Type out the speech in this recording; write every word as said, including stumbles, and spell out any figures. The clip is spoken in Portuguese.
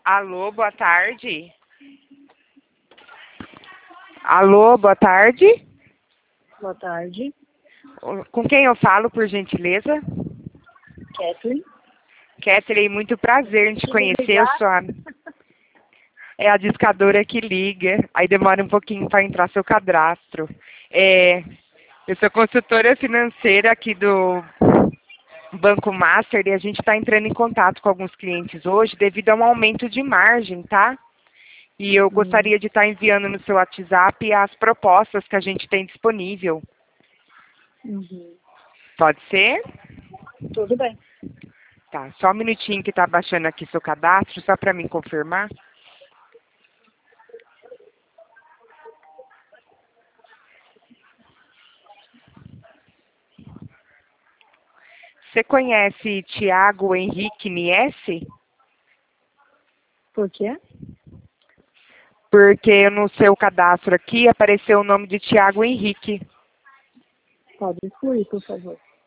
Alô, boa tarde. Alô, boa tarde. Boa tarde. Com quem eu falo, por gentileza? Kathleen. Kathleen, muito prazer em te conhecer. Eu sou a... É a discadora que liga, aí demora um pouquinho para entrar seu cadastro. É... Eu sou consultora financeira aqui do Banco Master e a gente está entrando em contato com alguns clientes hoje devido a um aumento de margem, tá? E eu gostaria de estar enviando no seu WhatsApp as propostas que a gente tem disponível. Uhum. Pode ser? Tudo bem. Tá, só um minutinho que está baixando aqui seu cadastro, só para mim confirmar. Você conhece Tiago Henrique Niesse? Por quê? Porque no seu cadastro aqui apareceu o nome de Tiago Henrique. Pode excluir, por favor.